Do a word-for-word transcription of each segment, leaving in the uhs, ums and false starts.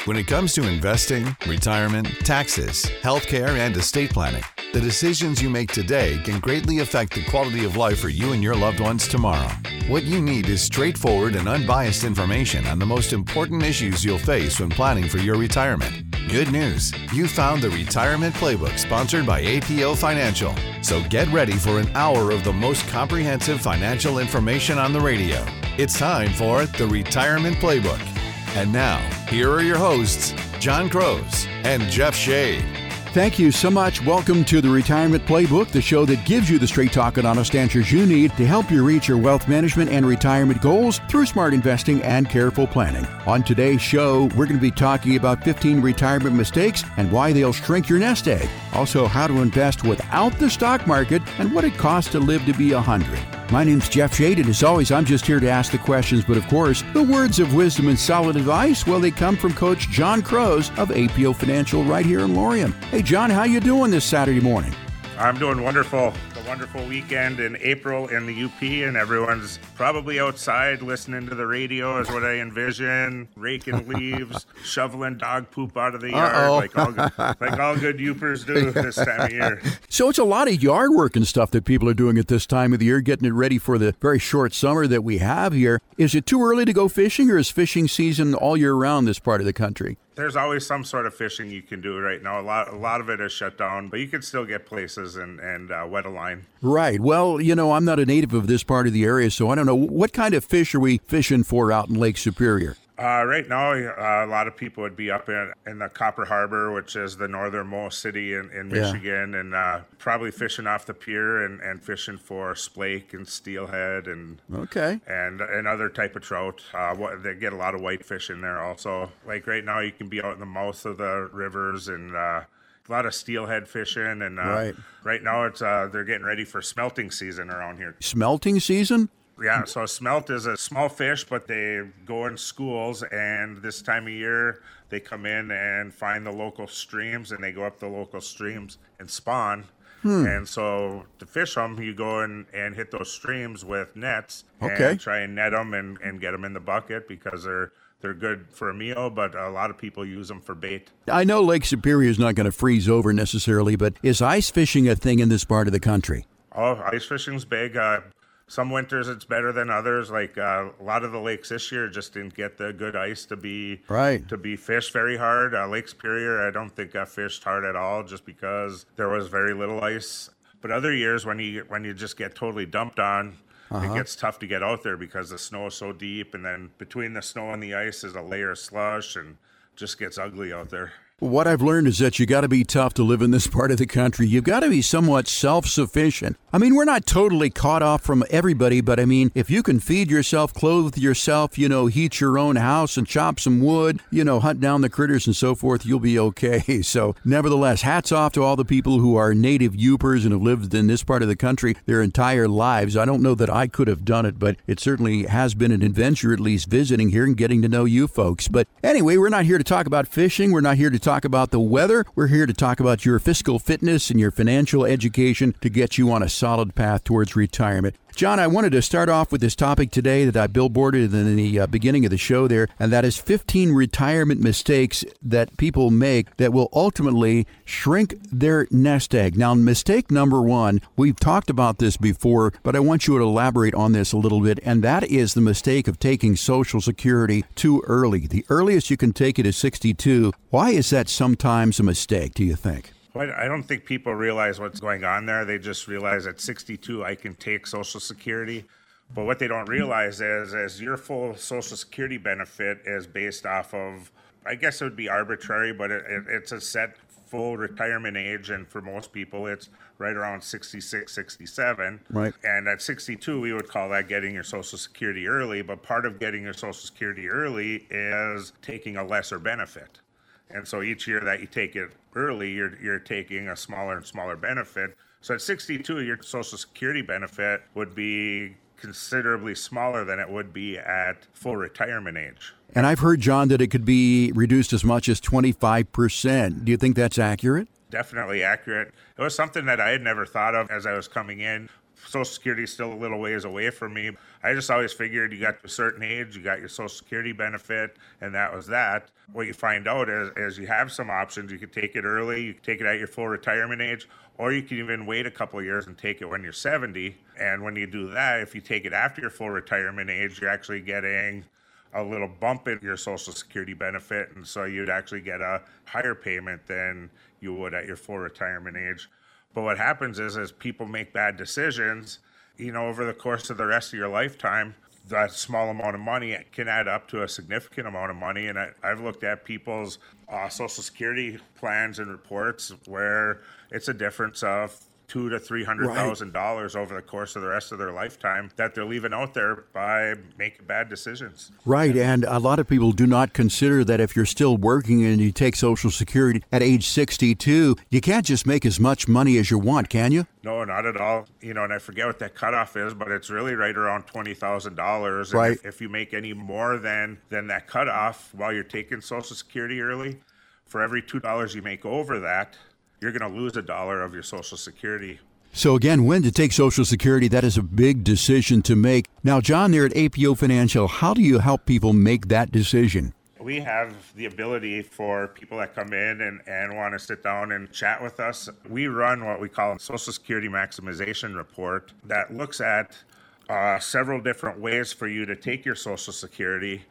When it comes to investing, retirement, taxes, healthcare, and estate planning, the decisions you make today can greatly affect the quality of life for you and your loved ones tomorrow. What you need is straightforward and unbiased information on the most important issues you'll face when planning for your retirement. Good news, you found the Retirement Playbook sponsored by A P O Financial. So get ready for an hour of the most comprehensive financial information on the radio. It's time for the Retirement Playbook. And now, here are your hosts, John Crows and Jeff Shade. Thank you so much. Welcome to the Retirement Playbook, the show that gives you the straight talk and honest answers you need to help you reach your wealth management and retirement goals through smart investing and careful planning. On today's show, we're going to be talking about fifteen retirement mistakes and why they'll shrink your nest egg. Also, how to invest without the stock market and what it costs to live to be one hundred. My name's Jeff Shade, and as always, I'm just here to ask the questions. But of course, the words of wisdom and solid advice, well, they come from Coach John Crows of A P O Financial right here in Lorien. Hey, John, how you doing this Saturday morning? I'm doing wonderful. It's a wonderful weekend in April in the U P, and everyone's probably outside listening to the radio is what I envision, raking leaves, shoveling dog poop out of the yard, Uh-oh. like all good, like all good Yoopers do this time of year. So it's a lot of yard work and stuff that people are doing at this time of the year, getting it ready for the very short summer that we have here. Is it too early to go fishing, or is fishing season all year round this part of the country? There's always some sort of fishing you can do right now. A lot, a lot of it is shut down, but you can still get places and, and uh, wet a line. Right. Well, you know, I'm not a native of this part of the area, so I don't know. What kind of fish are we fishing for out in Lake Superior? Uh, right now, uh, a lot of people would be up in, in the Copper Harbor, which is the northernmost city in, in Michigan, yeah. and uh, probably fishing off the pier and, and fishing for splake and steelhead and okay and and other type of trout. Uh, what, they get a lot of whitefish in there also. Like right now, you can be out in the mouth of the rivers and uh, a lot of steelhead fishing. And uh, right. right now, it's uh, they're getting ready for smelting season around here. Smelting season? Yeah, so smelt is a small fish, but they go in schools, and this time of year, they come in and find the local streams, and they go up the local streams and spawn. Hmm. And so to fish them, you go in and hit those streams with nets okay. and try and net them and, and get them in the bucket because they're they're good for a meal, but a lot of people use them for bait. I know Lake Superior is not going to freeze over necessarily, but is ice fishing a thing in this part of the country? Oh, ice fishing's big. Uh, Some winters it's better than others. Like uh, a lot of the lakes this year just didn't get the good ice to be right. to be fished very hard. Uh, Lake Superior, I don't think got fished hard at all, just because there was very little ice. But other years when you when you just get totally dumped on, uh-huh. it gets tough to get out there because the snow is so deep, and then between the snow and the ice is a layer of slush, and just gets ugly out there. What I've learned is that you got to be tough to live in this part of the country. You've got to be somewhat self-sufficient. I mean, we're not totally caught off from everybody, but I mean, if you can feed yourself, clothe yourself, you know, heat your own house and chop some wood, you know, hunt down the critters and so forth, you'll be okay. So nevertheless, hats off to all the people who are native Yoopers and have lived in this part of the country their entire lives. I don't know that I could have done it, but it certainly has been an adventure, at least visiting here and getting to know you folks. But anyway, we're not here to talk about fishing. We're not here to talk talk about the weather. We're here to talk about your fiscal fitness and your financial education to get you on a solid path towards retirement. John, I wanted to start off with this topic today that I billboarded in the uh, beginning of the show there, and that is fifteen retirement mistakes that people make that will ultimately shrink their nest egg. Now, mistake number one, we've talked about this before, but I want you to elaborate on this a little bit, and that is the mistake of taking Social Security too early. The earliest you can take it is sixty-two. Why is that sometimes a mistake, do you think? Well, I don't think people realize what's going on there. They just realize at sixty-two, I can take Social Security. But what they don't realize is, is your full Social Security benefit is based off of, I guess it would be arbitrary, but it, it, it's a set full retirement age. And for most people, it's right around sixty-six, sixty-seven. Right. And at sixty-two, we would call that getting your Social Security early. But part of getting your Social Security early is taking a lesser benefit. And so each year that you take it early, you're you're taking a smaller and smaller benefit. So at sixty-two, your Social Security benefit would be considerably smaller than it would be at full retirement age. And I've heard, John, that it could be reduced as much as twenty-five percent. Do you think that's accurate? Definitely accurate. It was something that I had never thought of as I was coming in. Social Security is still a little ways away from me. I just always figured you got to a certain age, you got your Social Security benefit, and that was that. What you find out is, is you have some options. You can take it early, you can take it at your full retirement age, or you can even wait a couple of years and take it when you're seventy. And when you do that, if you take it after your full retirement age, you're actually getting a little bump in your Social Security benefit, and so you'd actually get a higher payment than you would at your full retirement age. But what happens is, as people make bad decisions, you know, over the course of the rest of your lifetime, that small amount of money can add up to a significant amount of money. And I, I've looked at people's uh, Social Security plans and reports where it's a difference of two to three hundred thousand dollars right. over the course of the rest of their lifetime that they're leaving out there by making bad decisions. Right, and a lot of people do not consider that if you're still working and you take Social Security at age sixty-two, you can't just make as much money as you want, can you? No, not at all. You know, and I forget what that cutoff is, but it's really right around twenty thousand dollars. Right. If, if you make any more than than that cutoff while you're taking Social Security early, for every two dollars you make over that, you're going to lose a dollar of your Social Security. So again, when to take Social Security, that is a big decision to make. Now, John, there at A P O Financial, how do you help people make that decision? We have the ability for people that come in and, and want to sit down and chat with us. We run what we call a Social Security Maximization Report that looks at uh, several different ways for you to take your Social Security.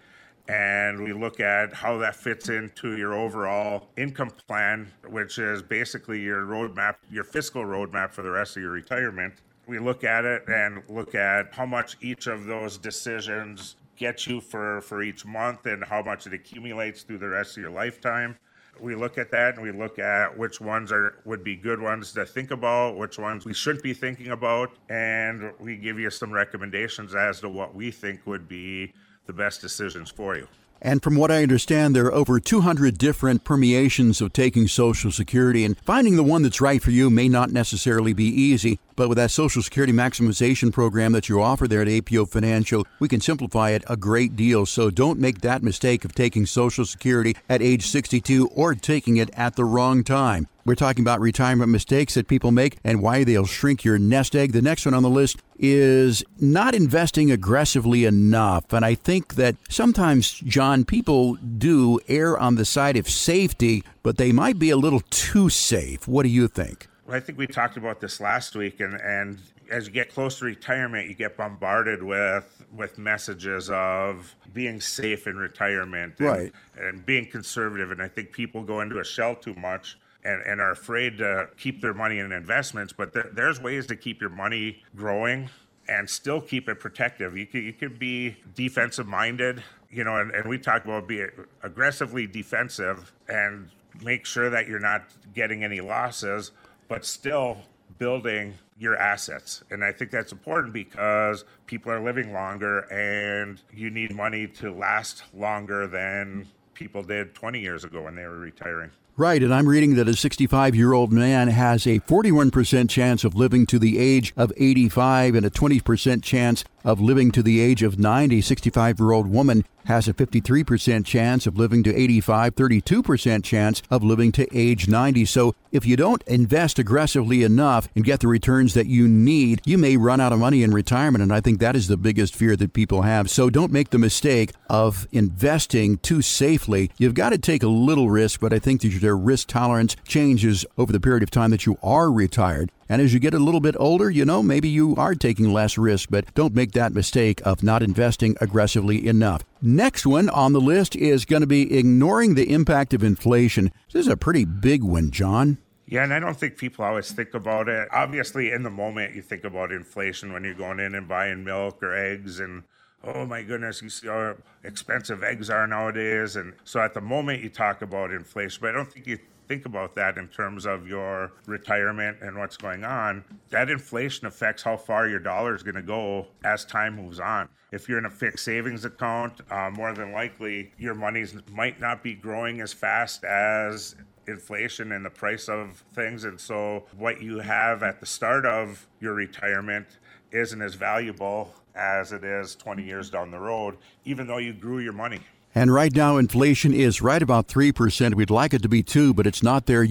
And we look at how that fits into your overall income plan, which is basically your roadmap, your fiscal roadmap for the rest of your retirement. We look at it and look at how much each of those decisions get you for, for each month and how much it accumulates through the rest of your lifetime. We look at that and we look at which ones are would be good ones to think about, which ones we shouldn't be thinking about, and we give you some recommendations as to what we think would be the best decisions for you. And from what I understand, there are over two hundred different permeations of taking Social Security, and finding the one that's right for you may not necessarily be easy. But with that Social Security maximization program that you offer there at A P O Financial, we can simplify it a great deal. So don't make that mistake of taking Social Security at age sixty-two or taking it at the wrong time. We're talking about retirement mistakes that people make and why they'll shrink your nest egg. The next one on the list is not investing aggressively enough. And I think that sometimes, John, people do err on the side of safety, but they might be a little too safe. What do you think? Well, I think we talked about this last week, and, and as you get close to retirement, you get bombarded with with messages of being safe in retirement and, right. and being conservative. And I think people go into a shell too much and, and are afraid to keep their money in investments. But there, there's ways to keep your money growing and still keep it protective. You could, you could be defensive minded, you know, and, and we talk about being aggressively defensive and make sure that you're not getting any losses, but still building your assets. And I think that's important because people are living longer and you need money to last longer than people did twenty years ago when they were retiring. Right, and I'm reading that a sixty-five-year-old man has a forty-one percent chance of living to the age of eighty-five and a twenty percent chance of living to the age of ninety. sixty-five-year-old woman has a fifty-three percent chance of living to eighty-five, thirty-two percent chance of living to age ninety. So if you don't invest aggressively enough and get the returns that you need, you may run out of money in retirement, and I think that is the biggest fear that people have. So don't make the mistake of investing too safely. You've got to take a little risk, but I think that your risk tolerance changes over the period of time that you are retired. And as you get a little bit older, you know, maybe you are taking less risk, but don't make that mistake of not investing aggressively enough. Next one on the list is going to be ignoring the impact of inflation. This is a pretty big one, John. Yeah, and I don't think people always think about it. Obviously, in the moment, you think about inflation when you're going in and buying milk or eggs, and oh my goodness, you see how expensive eggs are nowadays. And so at the moment, you talk about inflation, but I don't think you think about that in terms of your retirement and what's going on. That inflation affects how far your dollar is going to go as time moves on. If you're in a fixed savings account, uh, more than likely your money might not be growing as fast as inflation and the price of things. And so what you have at the start of your retirement isn't as valuable as it is twenty years down the road, even though you grew your money. And right now, inflation is right about three percent. We'd like it to be two, but it's not there yet.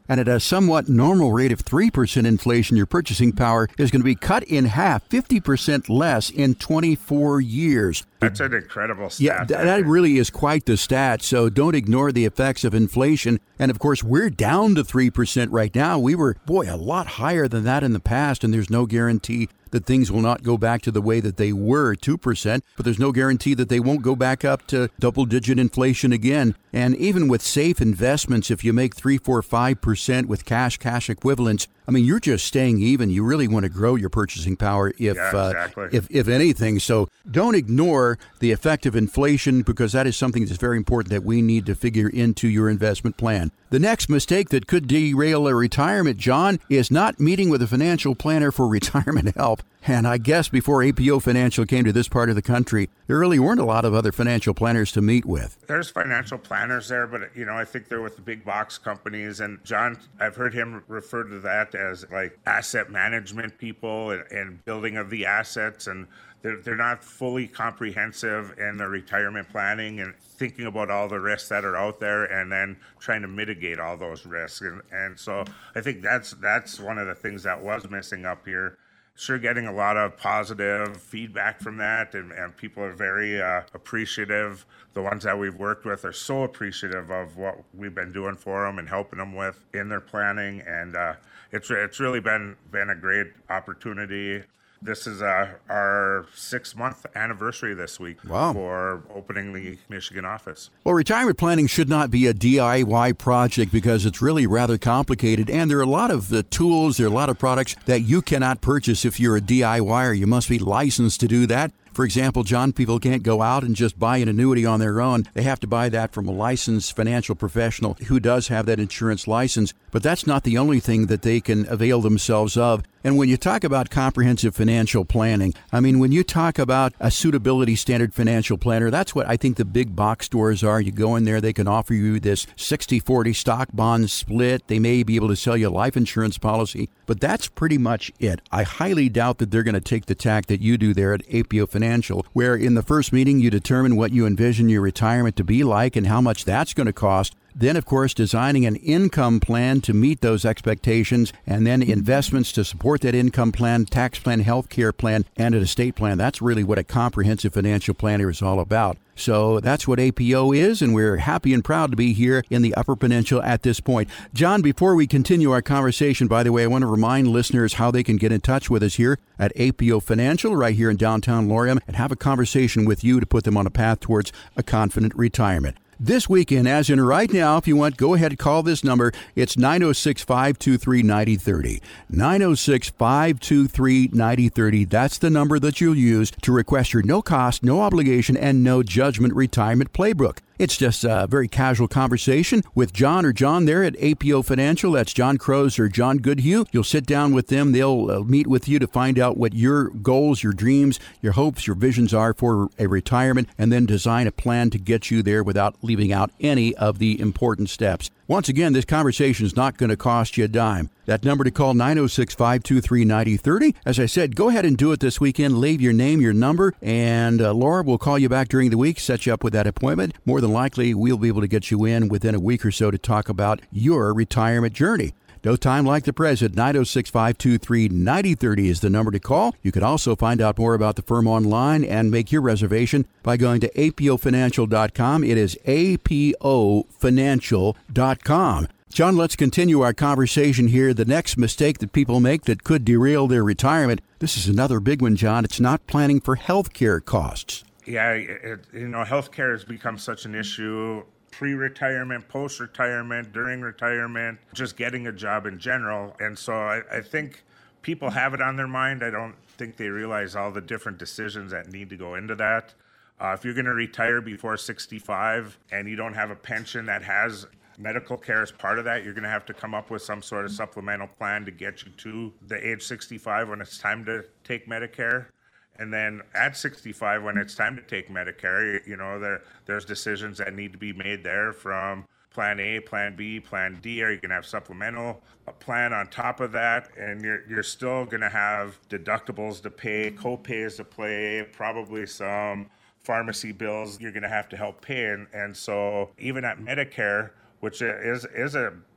And at a somewhat normal rate of three percent inflation, your purchasing power is going to be cut in half, fifty percent less in twenty-four years. That's an incredible stat. Yeah, th- that really is quite the stat. So don't ignore the effects of inflation. And of course, we're down to three percent right now. We were, boy, a lot higher than that in the past, and there's no guarantee that things will not go back to the way that they were, two percent, but there's no guarantee that they won't go back up to double-digit inflation again. And even with safe investments, if you make three, four, five percent with cash, cash equivalents, I mean, you're just staying even. You really want to grow your purchasing power, if yeah, exactly. uh, if if anything. So don't ignore the effect of inflation, because that is something that's very important that we need to figure into your investment plan. The next mistake that could derail a retirement, John, is not meeting with a financial planner for retirement help. And I guess before A P O Financial came to this part of the country, there really weren't a lot of other financial planners to meet with. There's financial planners there, but, you know, I think they're with the big box companies. And John, I've heard him refer to that as like asset management people and, and building of the assets. And they're, they're not fully comprehensive in their retirement planning and thinking about all the risks that are out there and then trying to mitigate all those risks. And, and so I think that's that's one of the things that was missing up here. Sure, getting a lot of positive feedback from that, and, and people are very uh, appreciative. The ones that we've worked with are so appreciative of what we've been doing for them and helping them with in their planning, and uh, it's it's really been been a great opportunity. This is uh, our six-month anniversary this week wow. for opening the Michigan office. Well, retirement planning should not be a D I Y project because it's really rather complicated, and there are a lot of uh, tools, there are a lot of products that you cannot purchase if you're a D I Y er. You must be licensed to do that. For example, John, people can't go out and just buy an annuity on their own. They have to buy that from a licensed financial professional who does have that insurance license. But that's not the only thing that they can avail themselves of. And when you talk about comprehensive financial planning, I mean, when you talk about a suitability standard financial planner, that's what I think the big box stores are. You go in there, they can offer you this sixty forty stock bond split. They may be able to sell you a life insurance policy, but that's pretty much it. I highly doubt that they're going to take the tack that you do there at A P O Financial, where in the first meeting you determine what you envision your retirement to be like and how much that's going to cost. Then, of course, designing an income plan to meet those expectations, and then investments to support that income plan, tax plan, health care plan, and an estate plan. That's really what a comprehensive financial planner is all about. So that's what A P O is, and we're happy and proud to be here in the Upper Peninsula at this point. John, before we continue our conversation, by the way, I want to remind listeners how they can get in touch with us here at A P O Financial right here in downtown Laurium and have a conversation with you to put them on a path towards a confident retirement. This weekend, as in right now, if you want, go ahead and call this number. It's nine oh six, five two three, nine oh three oh. nine oh six, five two three, nine oh three oh. That's the number that you'll use to request your no-cost, no obligation, and no judgment retirement playbook. It's just a very casual conversation with John or John there at A P O Financial. That's John Crows or John Goodhue. You'll sit down with them. They'll uh, meet with you to find out what your goals, your dreams, your hopes, your visions are for a retirement, and then design a plan to get you there without leaving out any of the important steps. Once again, this conversation is not going to cost you a dime. That number to call, nine oh six, five two three, nine oh three oh. As I said, go ahead and do it this weekend. Leave your name, your number, and uh, Laura will call you back during the week, set you up with that appointment. More than likely, we'll be able to get you in within a week or so to talk about your retirement journey. No time like the present. nine oh six, five two three, nine oh three oh is the number to call. You can also find out more about the firm online and make your reservation by going to A P O financial dot com. It is A P O financial dot com. John, let's continue our conversation here. The next mistake that people make that could derail their retirement, this is another big one, John. It's not planning for health care costs. Yeah, it, you know, healthcare has become such an issue. Pre-retirement, post-retirement, during retirement, just getting a job in general. And so I, I think people have it on their mind. I don't think they realize all the different decisions that need to go into that. Uh, if you're going to retire before sixty-five and you don't have a pension that has medical care as part of that, you're going to have to come up with some sort of supplemental plan to get you to the age sixty-five when it's time to take Medicare. And then at sixty-five, when it's time to take Medicare, you know, there there's decisions that need to be made there from Plan A, Plan B, Plan D, or you can have supplemental a plan on top of that, and you're you're still going to have deductibles to pay, co-pays to pay, probably some pharmacy bills you're going to have to help pay. And, and so even at Medicare, which is is a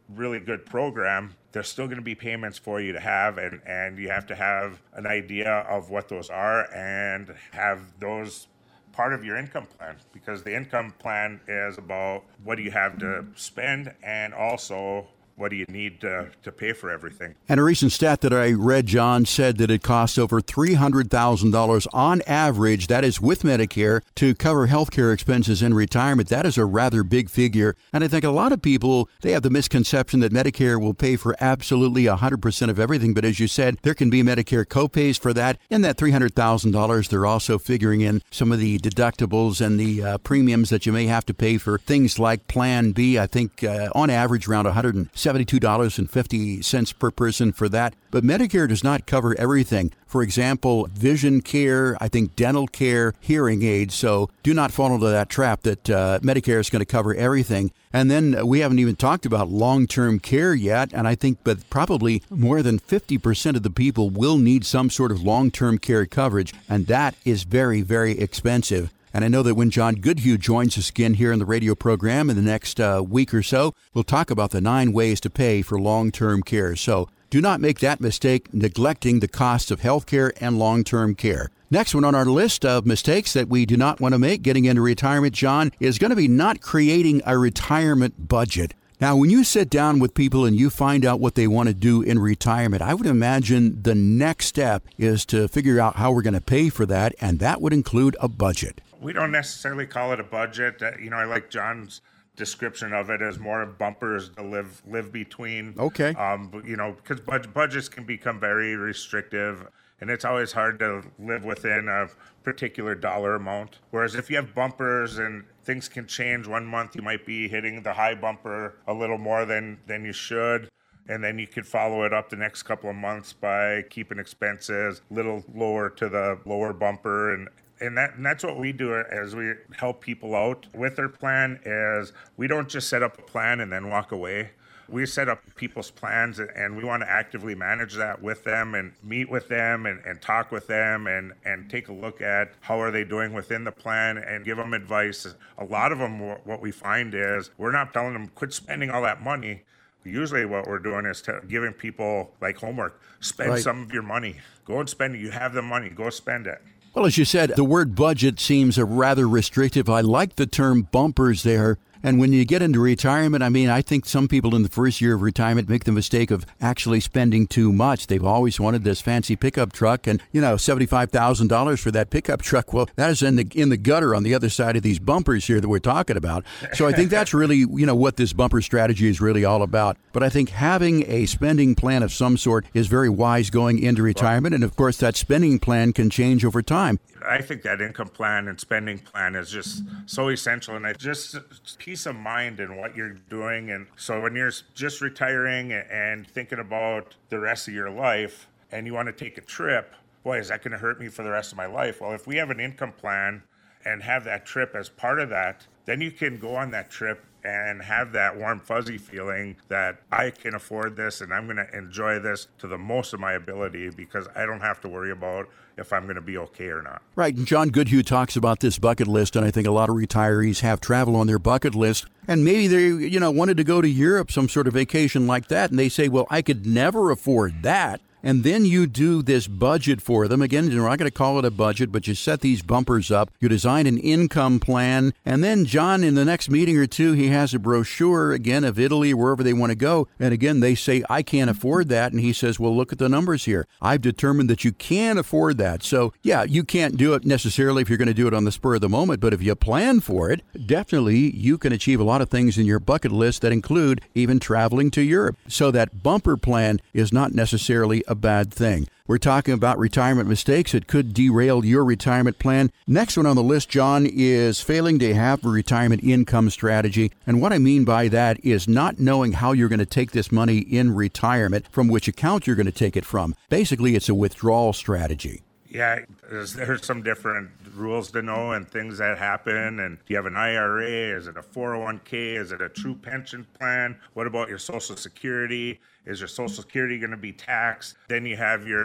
really good program, there's still going to be payments for you to have, and, and you have to have an idea of what those are and have those part of your income plan, because the income plan is about what do you have to spend and also what do you need to, to pay for everything. And a recent stat that I read, John, said that it costs over three hundred thousand dollars on average, that is with Medicare, to cover healthcare expenses in retirement. That is a rather big figure. And I think a lot of people, they have the misconception that Medicare will pay for absolutely one hundred percent of everything. But as you said, there can be Medicare copays for that. In that three hundred thousand dollars, they're also figuring in some of the deductibles and the uh, premiums that you may have to pay for things like Plan B. I think uh, on average around one hundred seventy-two dollars and fifty cents per person for that. But Medicare does not cover everything. For example, vision care, I think dental care, hearing aids. So do not fall into that trap that uh, Medicare is going to cover everything. And then we haven't even talked about long-term care yet. And I think but probably more than fifty percent of the people will need some sort of long-term care coverage. And that is very, very expensive. And I know that when John Goodhue joins us again here in the radio program in the next uh, week or so, we'll talk about the nine ways to pay for long-term care. So do not make that mistake, neglecting the costs of health care and long-term care. Next one on our list of mistakes that we do not want to make getting into retirement, John, is going to be not creating a retirement budget. Now, when you sit down with people and you find out what they want to do in retirement, I would imagine the next step is to figure out how we're going to pay for that, and that would include a budget. We don't necessarily call it a budget. Uh, you know, I like John's description of it as more of bumpers to live live between. Okay. Um, but, you know, because bud- budgets can become very restrictive, and it's always hard to live within a particular dollar amount. Whereas if you have bumpers and things can change, one month you might be hitting the high bumper a little more than, than you should. And then you could follow it up the next couple of months by keeping expenses a little lower to the lower bumper. And And, that, and that's what we do as we help people out with their plan is we don't just set up a plan and then walk away. We set up people's plans, and we want to actively manage that with them and meet with them and, and talk with them and, and take a look at how are they doing within the plan and give them advice. A lot of them, what we find is we're not telling them quit spending all that money. Usually what we're doing is to giving people like homework, spend Right. some of your money. Go and spend it. You have the money. Go spend it. Well, as you said, the word budget seems a rather restrictive. I like the term bumpers there. And when you get into retirement, I mean, I think some people in the first year of retirement make the mistake of actually spending too much. They've always wanted this fancy pickup truck and, you know, seventy-five thousand dollars for that pickup truck. Well, that is in the in the gutter on the other side of these bumpers here that we're talking about. So I think that's really, you know, what this bumper strategy is really all about. But I think having a spending plan of some sort is very wise going into retirement. And, of course, that spending plan can change over time. I think that income plan and spending plan is just so essential, and it's just peace of mind in what you're doing. And so when you're just retiring and thinking about the rest of your life and you want to take a trip, boy, is that going to hurt me for the rest of my life? Well, if we have an income plan and have that trip as part of that, then you can go on that trip and have that warm, fuzzy feeling that I can afford this and I'm going to enjoy this to the most of my ability because I don't have to worry about if I'm going to be okay or not. Right. And John Goodhue talks about this bucket list, and I think a lot of retirees have travel on their bucket list. And maybe they, you know, wanted to go to Europe, some sort of vacation like that, and they say, well, I could never afford that. And then you do this budget for them. Again, you're not going to call it a budget, but you set these bumpers up. You design an income plan. And then John, in the next meeting or two, he has a brochure, again, of Italy, wherever they want to go. And again, they say, I can't afford that. And he says, well, look at the numbers here. I've determined that you can afford that. So, yeah, you can't do it necessarily if you're going to do it on the spur of the moment. But if you plan for it, definitely you can achieve a lot of things in your bucket list that include even traveling to Europe. So that bumper plan is not necessarily a bad thing. We're talking about retirement mistakes that could derail your retirement plan. Next one on the list, John, is failing to have a retirement income strategy. And what I mean by that is not knowing how you're going to take this money in retirement, from which account you're going to take it from. Basically, it's a withdrawal strategy. Yeah, there's, there's some different rules to know and things that happen. And do you have an I R A? Is it a four oh one k? Is it a true pension plan? What about your Social Security? Is your Social Security going to be taxed? Then you have your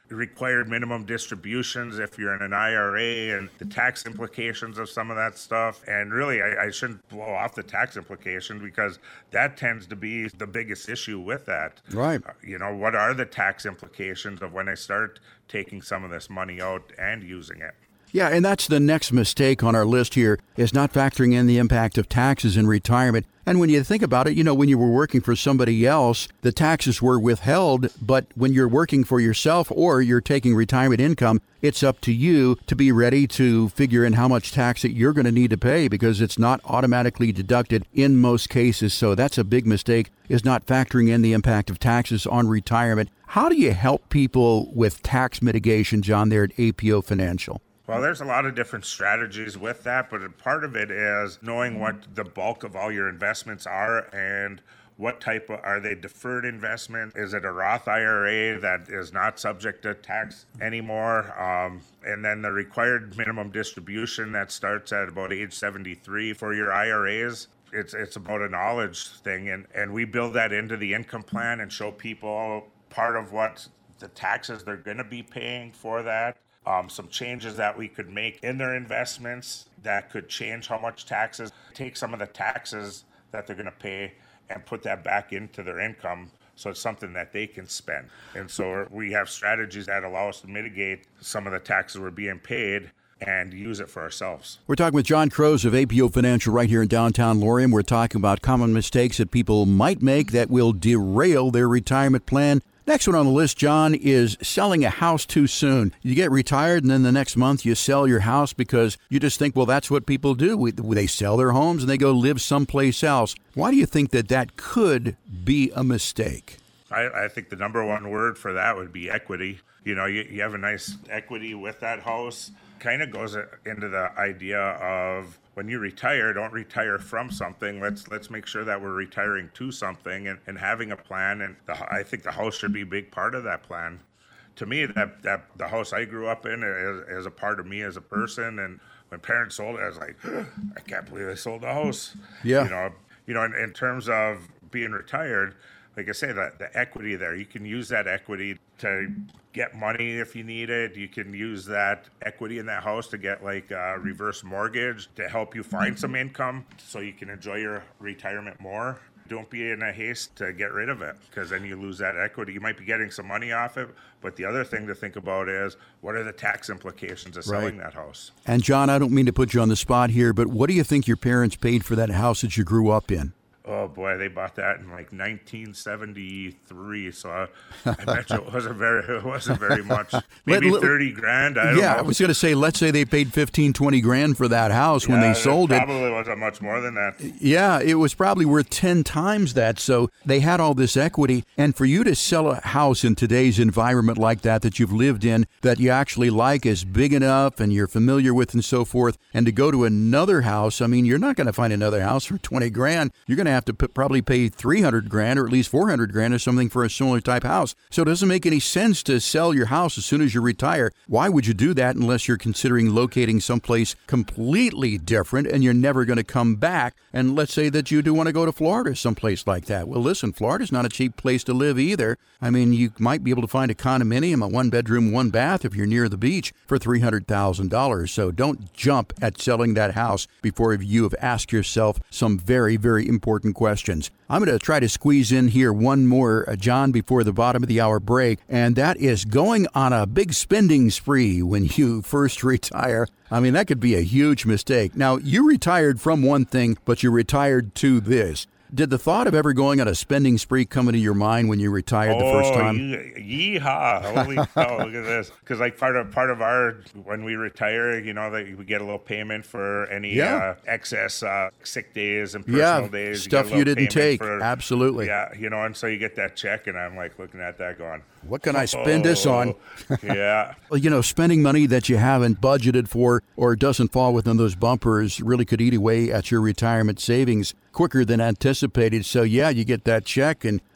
required minimum distributions if you're in an I R A and the tax implications of some of that stuff. And really, I, I shouldn't blow off the tax implication because that tends to be the biggest issue with that. Right. Uh, you know, what are the tax implications of when I start taking some of this money out and using it? Yeah, and that's the next mistake on our list here, is not factoring in the impact of taxes in retirement. And when you think about it, you know, when you were working for somebody else, the taxes were withheld, but when you're working for yourself or you're taking retirement income, it's up to you to be ready to figure in how much tax that you're going to need to pay because it's not automatically deducted in most cases. So that's a big mistake, is not factoring in the impact of taxes on retirement. How do you help people with tax mitigation, John, there at A P O Financial? Well, there's a lot of different strategies with that, but part of it is knowing what the bulk of all your investments are and what type of, are they deferred investment? Is it a Roth I R A that is not subject to tax anymore? Um, and then the required minimum distribution that starts at about age seventy-three for your I R As. It's it's about a knowledge thing, and, and we build that into the income plan and show people part of what the taxes they're going to be paying for that. Um, some changes that we could make in their investments that could change how much taxes, take some of the taxes that they're going to pay and put that back into their income so it's something that they can spend. And so we have strategies that allow us to mitigate some of the taxes we're being paid and use it for ourselves. We're talking with John Crows of A P O Financial right here in downtown Laurium. We're talking about common mistakes that people might make that will derail their retirement plan. Next one on the list, John, is selling a house too soon. You get retired and then the next month you sell your house because you just think, well, that's what people do. We, they sell their homes and they go live someplace else. Why do you think that that could be a mistake? I, I think the number one word for that would be equity. You know, you, you have a nice equity with that house. Kind of goes into the idea of when you retire, don't retire from something. Let's let's make sure that we're retiring to something and, and having a plan. And the, I think the house should be a big part of that plan. To me, that, that the house I grew up in is, is a part of me as a person. And when parents sold it, I was like, I can't believe they sold the house. Yeah. You know, you know, in, in terms of being retired, like I say, the, the equity there, you can use that equity to get money if you need it. You can use that equity in that house to get like a reverse mortgage to help you find some income so you can enjoy your retirement more. Don't be in a haste to get rid of it because then you lose that equity. You might be getting some money off it, but the other thing to think about is what are the tax implications of selling Right. that house? And John, I don't mean to put you on the spot here, but what do you think your parents paid for that house that you grew up in? Oh boy, they bought that in like nineteen seventy-three. So I, I bet you it wasn't very, it wasn't very much. Maybe Let- thirty grand. I don't yeah, know. I was going to say, let's say they paid fifteen, twenty grand for that house when Yeah, they sold it. Probably wasn't much more than that. Yeah, it was probably worth ten times that. So they had all this equity. And for you to sell a house in today's environment like that, that you've lived in, that you actually like, is big enough and you're familiar with and so forth, and to go to another house, I mean, you're not going to find another house for twenty grand. You're going to have to p- probably pay three hundred grand or at least four hundred grand or something for a similar type house. So it doesn't make any sense to sell your house as soon as you retire. Why would you do that unless you're considering locating someplace completely different and you're never going to come back? And let's say that you do want to go to Florida, someplace like that. Well, listen, Florida's not a cheap place to live either. I mean, you might be able to find a condominium, a one bedroom, one bath if you're near the beach for three hundred thousand dollars. So don't jump at selling that house before you have asked yourself some very, very important questions. I'm going to try to squeeze in here one more, uh, John, before the bottom of the hour break, and that is going on a big spending spree when you first retire. I mean, that could be a huge mistake. Now, you retired from one thing, but you retired to this. Did the thought of ever going on a spending spree come into your mind when you retired oh, the first time? Ye- yeehaw! Holy cow! Look at this. Because like part of part of our when we retire, you know, that we get a little payment for any Yeah. uh, excess uh, sick days and personal Yeah, days. stuff get a you little didn't payment take. for- Absolutely. Yeah, you know, and so you get that check, and I'm like looking at that, going, What can I spend this on? Yeah. Well, you know, spending money that you haven't budgeted for or doesn't fall within those bumpers really could eat away at your retirement savings quicker than anticipated. So, yeah, you get that check and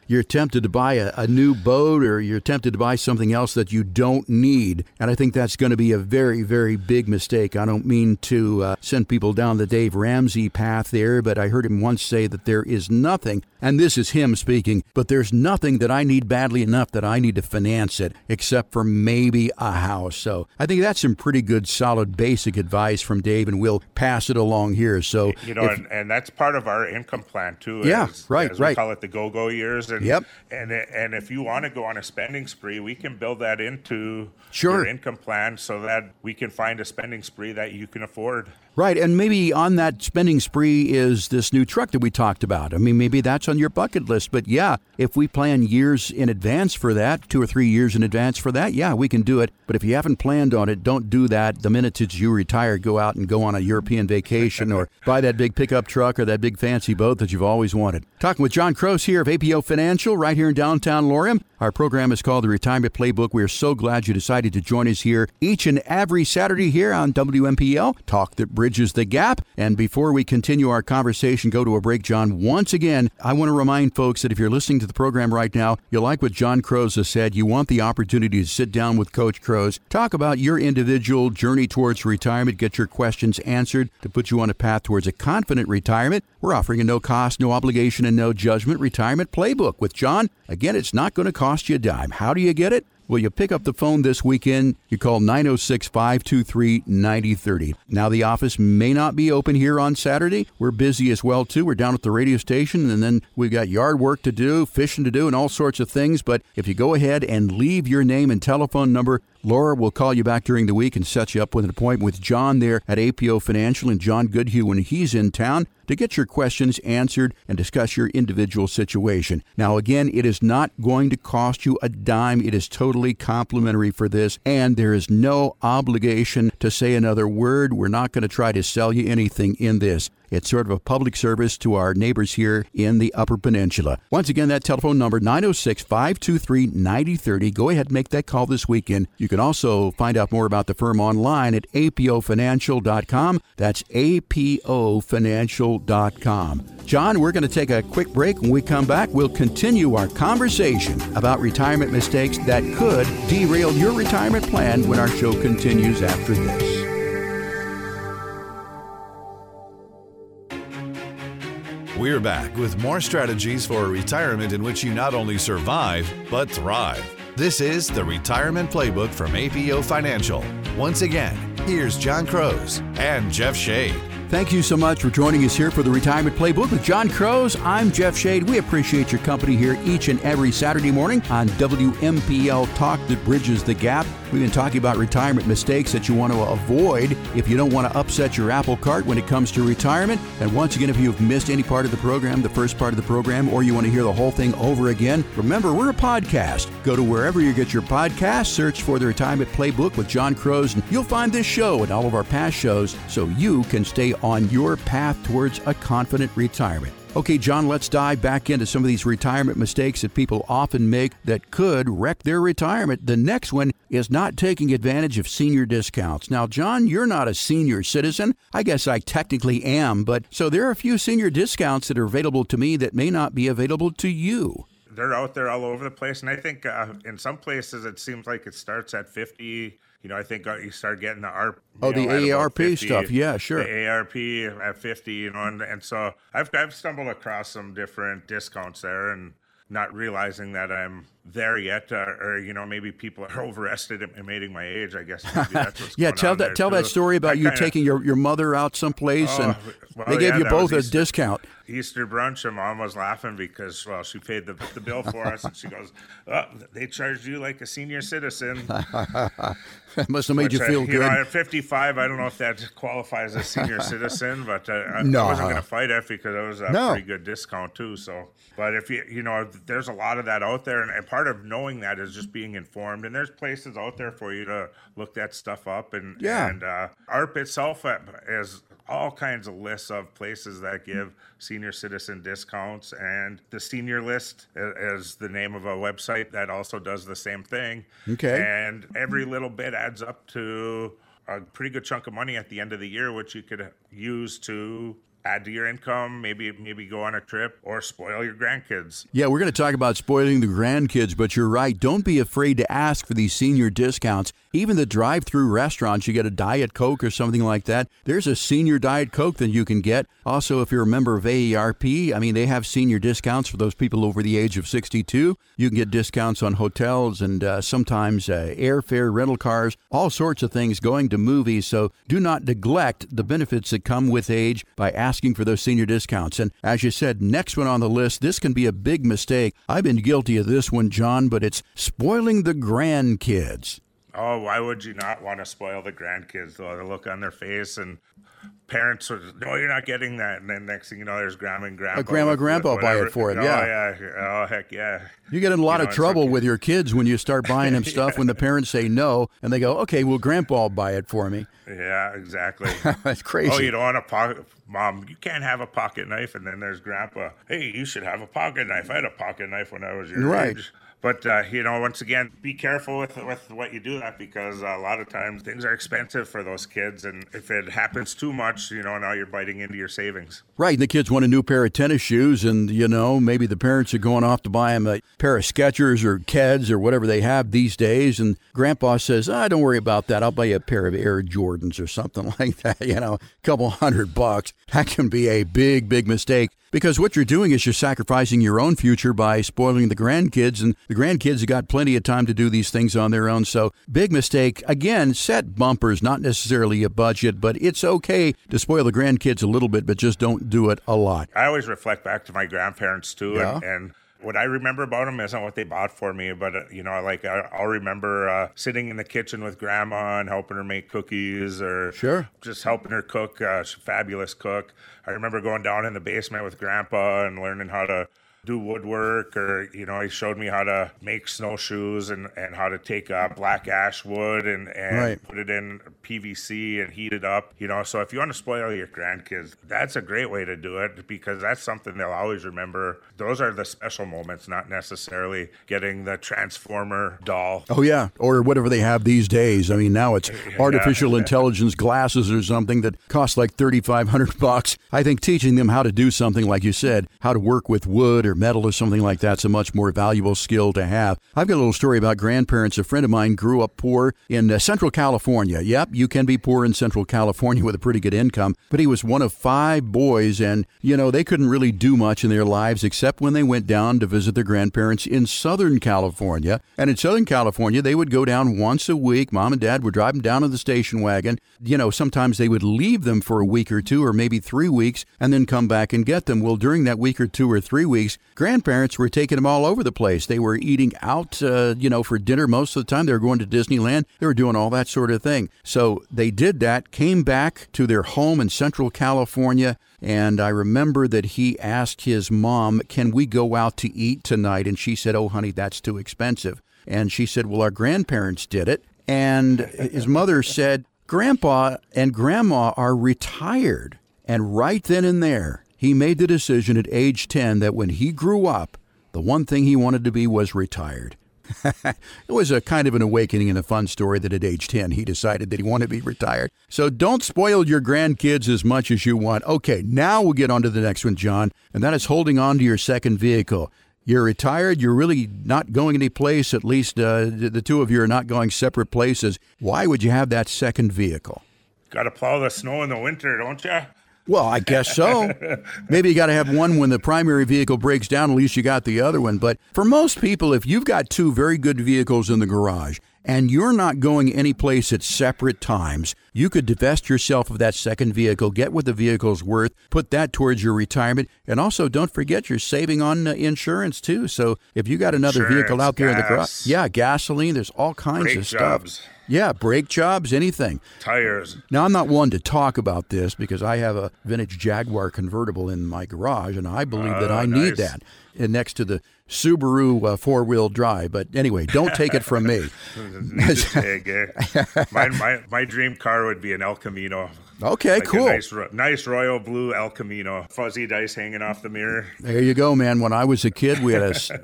you're tempted to buy a, a new boat, or you're tempted to buy something else that you don't need. And I think that's going to be a very, very big mistake. I don't mean to uh, send people down the Dave Ramsey path there, but I heard him once say that there is nothing, and this is him speaking, but there's nothing that I need badly enough that I need to finance it, except for maybe a house. So I think that's some pretty good, solid, basic advice from Dave, and we'll pass it along here. So you know, if, and, and that's part of our income plan too. Yeah, as, right, as right. We call it the go-go years. And, Yep. And and if you want to go on a spending spree, we can build that into Sure. your income plan so that we can find a spending spree that you can afford. Right, and maybe on that spending spree is this new truck that we talked about. I mean, maybe that's on your bucket list. But yeah, if we plan years in advance for that, two or three years in advance for that, yeah, we can do it. But if you haven't planned on it, don't do that. The minute that you retire, go out and go on a European vacation or buy that big pickup truck or that big fancy boat that you've always wanted. Talking with John Croce here of A P O Financial right here in downtown Lorem. Our program is called The Retirement Playbook. We are so glad you decided to join us here each and every Saturday here on W M P L. Talk that bridges the gap. And before we continue our conversation, go to a break, John, once again, I want to remind folks that if you're listening to the program right now, you like what John Croce has said, you want the opportunity to sit down with Coach Croce, talk about your individual journey towards retirement, get your questions answered to put you on a path towards a confident retirement. We're offering a no cost, no obligation, and no judgment retirement playbook with John. Again, it's not going to cost you a dime. How do you get it? Well, you pick up the phone this weekend. You call nine oh six, five two three, nine oh three oh. Now, the office may not be open here on Saturday. We're busy as well, too. We're down at the radio station, and then we've got yard work to do, fishing to do, and all sorts of things. But if you go ahead and leave your name and telephone number, Laura will call you back during the week and set you up with an appointment with John there at A P O Financial and John Goodhue when he's in town to get your questions answered and discuss your individual situation. Now, again, it is not going to cost you a dime. It is totally complimentary for this, and there is no obligation to say another word. We're not going to try to sell you anything in this. It's sort of a public service to our neighbors here in the Upper Peninsula. Once again, that telephone number, nine oh six, five two three, nine oh three oh. Go ahead and make that call this weekend. You can also find out more about the firm online at A P O financial dot com. That's A P O financial dot com. John, we're going to take a quick break. When we come back, we'll continue our conversation about retirement mistakes that could derail your retirement plan when our show continues after this. We're back with more strategies for a retirement in which you not only survive, but thrive. This is the Retirement Playbook from A P O Financial. Once again, here's John Croce and Jeff Shade. Thank you so much for joining us here for the Retirement Playbook with John Croce. I'm Jeff Shade. We appreciate your company here each and every Saturday morning on W M P L Talk that bridges the gap. We've been talking about retirement mistakes that you want to avoid if you don't want to upset your apple cart when it comes to retirement. And once again, if you've missed any part of the program, the first part of the program, or you want to hear the whole thing over again, remember, we're a podcast. Go to wherever you get your podcast, search for the Retirement Playbook with John Croce, and you'll find this show and all of our past shows so you can stay on your path towards a confident retirement. Okay, John, let's dive back into some of these retirement mistakes that people often make that could wreck their retirement. The next one is not taking advantage of senior discounts. Now, John, you're not a senior citizen. I guess I technically am, but so there are a few senior discounts that are available to me that may not be available to you. They're out there all over the place, and I think uh, in some places it seems like it starts at fifty. You know, I think uh, you start getting the A R P. Oh, the know, A A R P fifty, stuff. Yeah, sure. The A R P at fifty, you know, and, and so I've I've stumbled across some different discounts there, and not realizing that I'm there yet, uh, or you know, maybe people are overestimating my age. I guess maybe that's what's yeah, going tell on that there tell too. that story about I you kinda, taking your, your mother out someplace, oh, and well, they gave yeah, you both a Easter, discount. Easter brunch, and Mom was laughing because, well, she paid the, the bill for us, and she goes, "Oh, they charged you like a senior citizen." That must have made Which you feel I, good. You know, at fifty-five, I don't know if that qualifies as senior citizen, but uh, I, no. I wasn't going to fight it because it was a no. pretty good discount too. So, but if you, you know, there's a lot of that out there, and, and part of knowing that is just being informed. And there's places out there for you to look that stuff up. And yeah. and uh, A R P itself has all kinds of lists of places that give senior citizen discounts, and the senior list is the name of a website that also does the same thing. Okay. And every little bit adds up to a pretty good chunk of money at the end of the year, which you could use to add to your income, maybe maybe go on a trip or spoil your grandkids. Yeah, we're going to talk about spoiling the grandkids, but you're right. Don't be afraid to ask for these senior discounts. Even the drive-through restaurants, you get a Diet Coke or something like that. There's a senior Diet Coke that you can get. Also, if you're a member of A A R P, I mean, they have senior discounts for those people over the age of sixty-two. You can get discounts on hotels and uh, sometimes uh, airfare, rental cars, all sorts of things, going to movies. So do not neglect the benefits that come with age by asking for those senior discounts. And as you said, next one on the list, this can be a big mistake. I've been guilty of this one, John, but it's spoiling the grandkids. Oh, why would you not want to spoil the grandkids, though? The look on their face, and parents are, no, you're not getting that. And then next thing you know, there's grandma and grandpa. A grandma and grandpa buy it for it, oh, yeah. yeah. Oh, heck yeah. You get in a lot You know, of trouble okay. with your kids when you start buying them stuff Yeah. when the parents say no, and they go, okay, well, grandpa will buy it for me. Yeah, exactly. That's crazy. Oh, you don't want a pocket, Mom, you can't have a pocket knife. And then there's grandpa, hey, you should have a pocket knife. I had a pocket knife when I was your Right. age. But, uh, you know, once again, be careful with with what you do that, because a lot of times things are expensive for those kids. And if it happens too much, you know, now you're biting into your savings. Right, and the kids want a new pair of tennis shoes, and, you know, maybe the parents are going off to buy them a pair of Skechers or Keds or whatever they have these days, and grandpa says, ah, don't worry about that. I'll buy you a pair of Air Jordans or something like that, you know, a couple hundred bucks. That can be a big, big mistake, because what you're doing is you're sacrificing your own future by spoiling the grandkids, and the grandkids have got plenty of time to do these things on their own. So big mistake. Again, set bumpers, not necessarily a budget, but it's okay to spoil the grandkids a little bit, but just don't do it a lot. I always reflect back to my grandparents, too, Yeah. and, and what I remember about them isn't what they bought for me, but, uh, you know, like I, I'll remember uh, sitting in the kitchen with grandma and helping her make cookies, or Sure. just helping her cook. Uh, she's a fabulous cook. I remember going down in the basement with grandpa and learning how to do woodwork, or, you know, he showed me how to make snowshoes and, and how to take uh, black ash wood and, and Right. put it in P V C and heat it up, you know. So if you want to spoil your grandkids, that's a great way to do it, because that's something they'll always remember. Those are the special moments, not necessarily getting the Transformer doll. Oh, yeah, or whatever they have these days. I mean, now it's artificial intelligence glasses or something that cost like thirty-five hundred bucks. I think teaching them how to do something, like you said, how to work with wood or metal or something like that's a much more valuable skill to have. I've got a little story about grandparents. A friend of mine grew up poor in uh, Central California. Yep, you can be poor in Central California with a pretty good income, but he was one of five boys, and, you know, they couldn't really do much in their lives except when they went down to visit their grandparents in Southern California. And in Southern California, they would go down once a week. Mom and Dad would drive them down in the station wagon. You know, sometimes they would leave them for a week or two or maybe three weeks and then come back and get them. Well, during that week or two or three weeks, grandparents were taking them all over the place. They were eating out, uh, you know, for dinner most of the time. They were going to Disneyland. They were doing all that sort of thing. So they did that, came back to their home in Central California, and I remember that he asked his mom, can we go out to eat tonight? And she said, oh, honey, that's too expensive. And she said, well, our grandparents did it. And his mother said, Grandpa and Grandma are retired. And right then and there, he made the decision at age ten that when he grew up, the one thing he wanted to be was retired. It was a kind of an awakening and a fun story that at age ten, he decided that he wanted to be retired. So don't spoil your grandkids as much as you want. Okay, now we'll get on to the next one, John, and that is holding on to your second vehicle. You're retired. You're really not going any place. At least uh, the two of you are not going separate places. Why would you have that second vehicle? Got to plow the snow in the winter, don't you? Well, I guess so. Maybe you got to have one when the primary vehicle breaks down. At least you got the other one. But for most people, if you've got two very good vehicles in the garage and you're not going any place at separate times, you could divest yourself of that second vehicle, get what the vehicle's worth, put that towards your retirement, and also don't forget you're saving on uh, insurance too. So if you got another Insurance, vehicle out there in the garage, gas. yeah, gasoline, there's all kinds Brake of stuff. jobs. Yeah, brake jobs, anything. Tires. Now, I'm not one to talk about this because I have a vintage Jaguar convertible in my garage, and I believe that Oh, I need nice. that and next to the Subaru uh, four-wheel drive. But anyway, don't take it from me. Need to take, eh? my, my, my dream car would be an El Camino. Okay, Like cool. A nice, ro- nice royal blue El Camino. Fuzzy dice hanging off the mirror. There you go, man. When I was a kid, we had a s-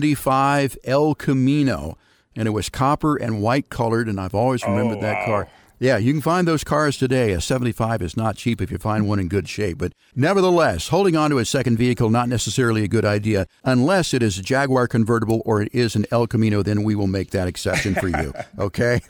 seventy-five El Camino, and it was copper and white colored, and I've always remembered Oh, that wow. car. Yeah, you can find those cars today. A seventy-five is not cheap if you find one in good shape. But nevertheless, holding on to a second vehicle, not necessarily a good idea. Unless it is a Jaguar convertible or it is an El Camino, then we will make that exception for you. Okay?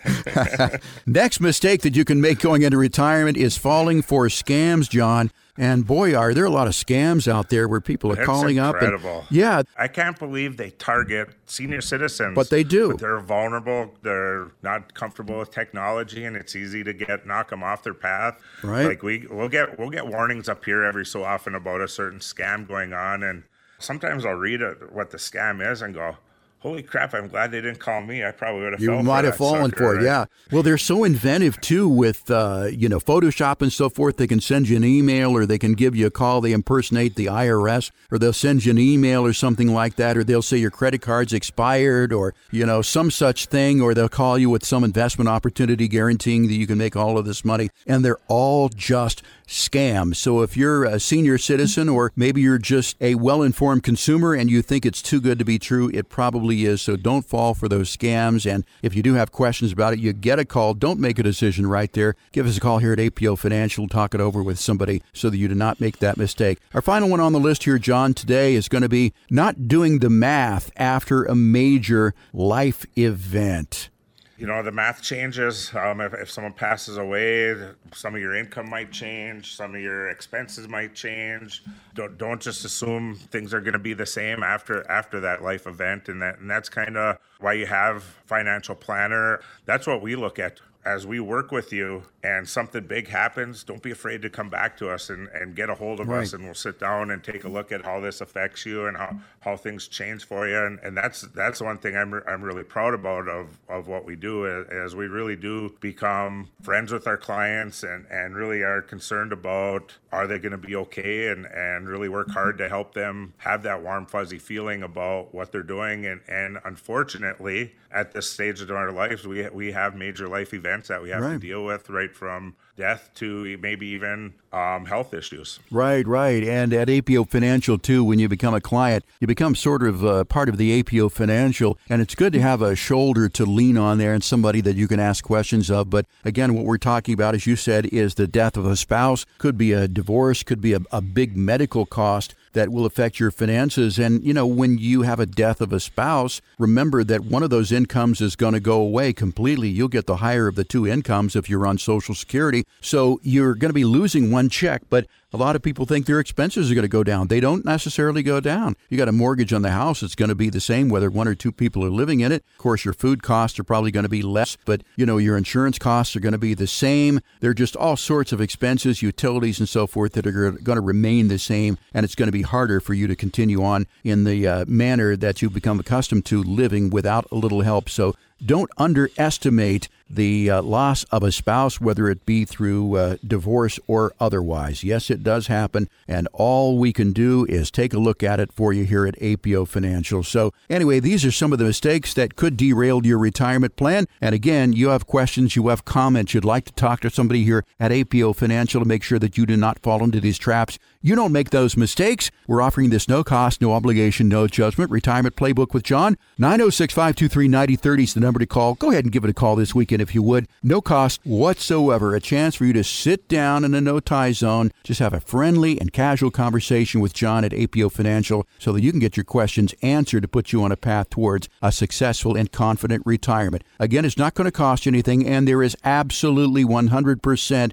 Next mistake that you can make going into retirement is falling for scams, John. And boy, are there a lot of scams out there where people are It's calling incredible. up. And, yeah. I can't believe they target senior citizens. But they do. But they're vulnerable. They're not comfortable with technology, and it's easy to get knock them off their path. Right. Like we we'll get we'll get warnings up here every so often about a certain scam going on, and sometimes I'll read it, what the scam is and go, holy crap, I'm glad they didn't call me. I probably would have You fell might for have that fallen sucker, for it, right? yeah. Well, they're so inventive, too, with, uh, you know, Photoshop and so forth. They can send you an email or they can give you a call. They impersonate the I R S, or they'll send you an email or something like that, or they'll say your credit card's expired or, you know, some such thing, or they'll call you with some investment opportunity guaranteeing that you can make all of this money. And they're all just scams. So if you're a senior citizen or maybe you're just a well-informed consumer and you think it's too good to be true, it probably is. So don't fall for those scams. And if you do have questions about it, you get a call. Don't make a decision right there. Give us a call here at A P O Financial. Talk it over with somebody so that you do not make that mistake. Our final one on the list here, John, today is going to be not doing the math after a major life event. You know, the math changes. Um, if, if someone passes away, some of your income might change. Some of your expenses might change. Don't don't just assume things are going to be the same after after that life event. And that and that's kind of why you have financial planner. That's what we look at. As we work with you and something big happens, don't be afraid to come back to us and, and get a hold of Right. us, and we'll sit down and take a look at how this affects you and how, how things change for you. And, and that's that's one thing I'm, re- I'm really proud about of, of what we do, as we really do become friends with our clients and, and really are concerned about, are they going to be okay, and, and really work hard to help them have that warm, fuzzy feeling about what they're doing. And, and unfortunately, at this stage of our lives, we we have major life events that we have Right. to deal with, right from death to maybe even um, health issues. Right, right. And at A P O Financial, too, when you become a client, you become sort of uh, part of the A P O Financial. And it's good to have a shoulder to lean on there and somebody that you can ask questions of. But again, what we're talking about, as you said, is the death of a spouse. Could be a divorce, could be a, a big medical cost that will affect your finances. And, you know, when you have a death of a spouse, remember that one of those incomes is going to go away completely. You'll get the higher of the two incomes if you're on Social Security. So you're going to be losing one check, but a lot of people think their expenses are going to go down. They don't necessarily go down. You got a mortgage on the house, it's going to be the same whether one or two people are living in it. Of course, your food costs are probably going to be less, but you know, your insurance costs are going to be the same. There are just all sorts of expenses, utilities and so forth that are going to remain the same, and it's going to be harder for you to continue on in the uh, manner that you've become accustomed to living without a little help. So don't underestimate the uh, loss of a spouse, whether it be through uh, divorce or otherwise. Yes, it does happen, and all we can do is take a look at it for you here at A P O Financial. So anyway, these are some of the mistakes that could derail your retirement plan. And again, you have questions, you have comments, you'd like to talk to somebody here at A P O Financial to make sure that you do not fall into these traps. You don't make those mistakes. We're offering this no cost, no obligation, no judgment retirement playbook with John. nine oh six, five two three, nine oh three oh is the number to call. Go ahead and give it a call this weekend if you would. No cost whatsoever. A chance for you to sit down in a no-tie zone, just have a friendly and casual conversation with John at A P O Financial so that you can get your questions answered to put you on a path towards a successful and confident retirement. Again, it's not going to cost you anything, and there is absolutely one hundred percent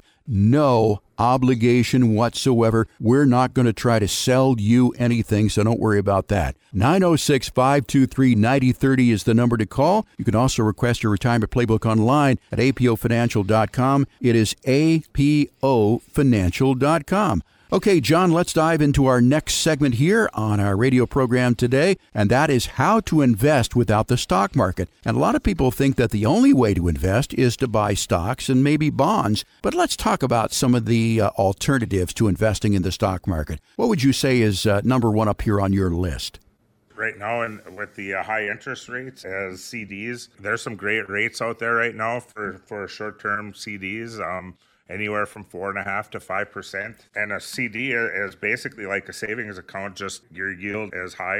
no obligation whatsoever. We're not going to try to sell you anything, so don't worry about that. nine oh six, five two three, nine oh three oh is the number to call. You can also request your retirement playbook online at A P O financial dot com. It is A P O financial dot com. Okay, John, let's dive into our next segment here on our radio program today, and that is how to invest without the stock market. And a lot of people think that the only way to invest is to buy stocks and maybe bonds, but let's talk about some of the uh, alternatives to investing in the stock market. What would you say is uh, number one up here on your list? Right now, and with the uh, high interest rates as C Ds, there's some great rates out there right now for, for short-term C Ds. Um, anywhere from four and a half to five percent. And a C D is basically like a savings account, just your yield is higher.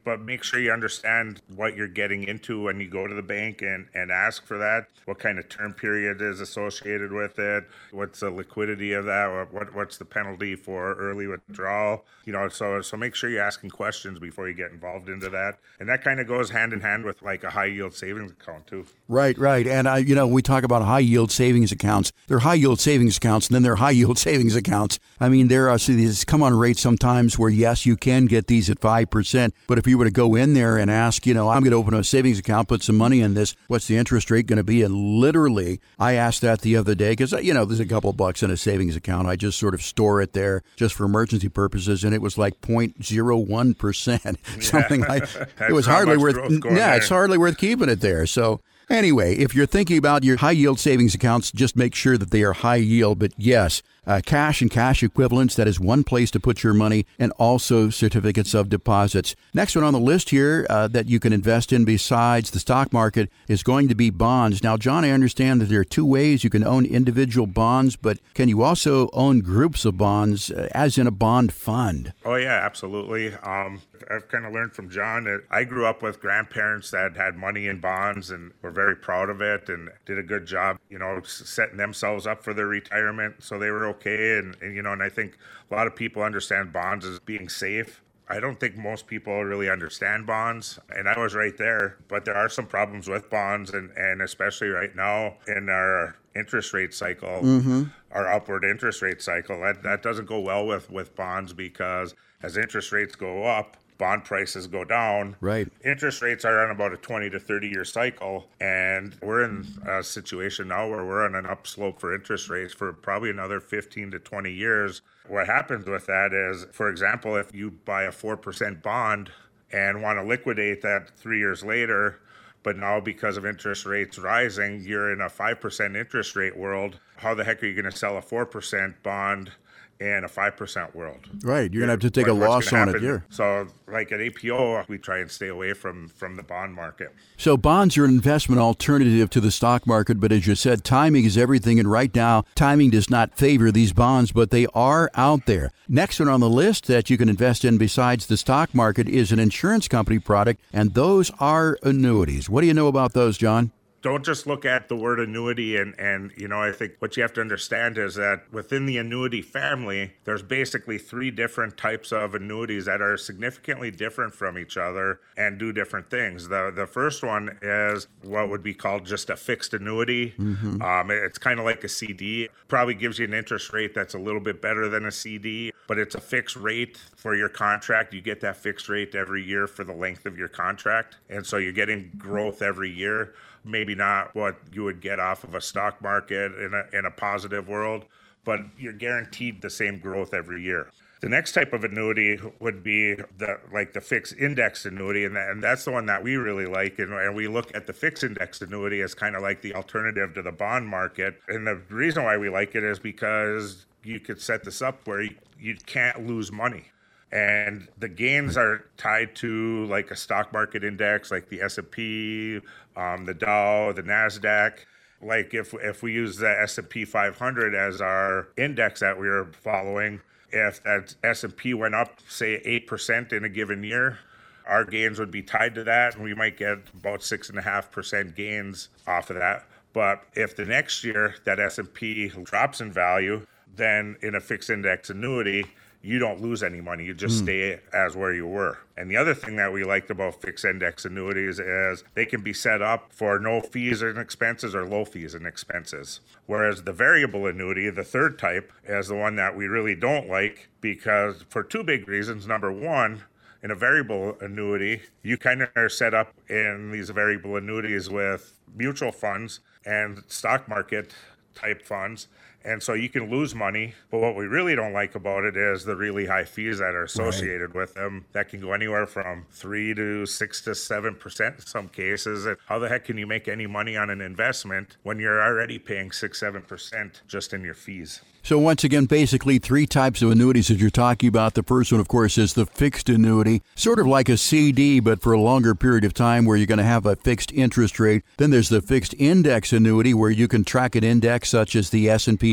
but make sure you understand what you're getting into when you go to the bank and, and ask for that. What kind of term period is associated with it? What's the liquidity of that? What, what what's the penalty for early withdrawal? You know, so so make sure you're asking questions before you get involved into that. And that kind of goes hand in hand with like a high yield savings account too. Right, right. And I, you know, we talk about high yield savings accounts. They're high yield savings accounts, and then they're high yield savings accounts. I mean, there are so these come on rates sometimes where yes, you can get these at five percent, but if you were to go in there and ask, you know, I'm going to open a savings account, put some money in this, what's the interest rate going to be? And literally, I asked that the other day because, you know, there's a couple bucks in a savings account. I just sort of store it there just for emergency purposes, and it was like zero point zero one percent, something Yeah. like it was hardly worth. Yeah, there. it's hardly worth keeping it there. So. Anyway, if you're thinking about your high-yield savings accounts, just make sure that they are high yield. But yes, uh, cash and cash equivalents, that is one place to put your money, and also certificates of deposits. Next one on the list here uh, that you can invest in besides the stock market is going to be bonds. Now, John, I understand that there are two ways you can own individual bonds, but can you also own groups of bonds, uh, as in a bond fund? Oh, yeah, absolutely. Um, I've kind of learned from John that I grew up with grandparents that had money in bonds and were very proud of it and did a good job, you know, setting themselves up for their retirement. So they were okay. And, and, you know, and I think a lot of people understand bonds as being safe. I don't think most people really understand bonds, and I was right there. But there are some problems with bonds, and, and especially right now in our interest rate cycle, mm-hmm. our upward interest rate cycle, that, that doesn't go well with, with bonds because as interest rates go up, bond prices go down. Right. Interest rates are on about a twenty to thirty year cycle, and we're in a situation now where we're on an upslope for interest rates for probably another fifteen to twenty years. What happens with that is, for example, if you buy a four percent bond and want to liquidate that three years later, but now because of interest rates rising, you're in a five percent interest rate world, how the heck are you going to sell a four percent bond in a five percent world? Right. You're going to have to take What- a what's loss gonna on it happen? here. So like at A P O, we try and stay away from, from the bond market. So bonds are an investment alternative to the stock market, but as you said, timing is everything. And right now, timing does not favor these bonds, but they are out there. Next one on the list that you can invest in besides the stock market is an insurance company product, and those are annuities. What do you know about those, John? Don't just look at the word annuity and, and, you know, I think what you have to understand is that within the annuity family, there's basically three different types of annuities that are significantly different from each other and do different things. The the first one is what would be called just a fixed annuity. Mm-hmm. Um, it's kind of like a C D. Probably gives you an interest rate that's a little bit better than a C D, but it's a fixed rate for your contract. You get that fixed rate every year for the length of your contract. And so you're getting growth every year. Maybe not what you would get off of a stock market in a, in a positive world, but you're guaranteed the same growth every year. The next type of annuity would be the like the fixed index annuity, and, that, and that's the one that we really like. And, and we look at the fixed index annuity as kind of like the alternative to the bond market. And the reason why we like it is because you could set this up where you, you can't lose money. And the gains are tied to like a stock market index, like the S and P, um, the Dow, the NASDAQ. Like if if we use the S and P five hundred as our index that we were following, if that S and P went up, say eight percent in a given year, our gains would be tied to that, and we might get about six point five percent gains off of that. But if the next year that S and P drops in value, then in a fixed index annuity, you don't lose any money. You just mm. stay as where you were. And the other thing that we liked about fixed index annuities is they can be set up for no fees and expenses or low fees and expenses. Whereas the variable annuity, the third type, is the one that we really don't like because for two big reasons. Number one, in a variable annuity, you kind of are set up in these variable annuities with mutual funds and stock market type funds. And so you can lose money, but what we really don't like about it is the really high fees that are associated right. with them. That can go anywhere from three to six to seven percent in some cases. And how the heck can you make any money on an investment when you're already paying six, seven percent just in your fees? So once again, basically three types of annuities that you're talking about. The first one, of course, is the fixed annuity, sort of like a C D, but for a longer period of time where you're going to have a fixed interest rate. Then there's the fixed index annuity where you can track an index such as the S and P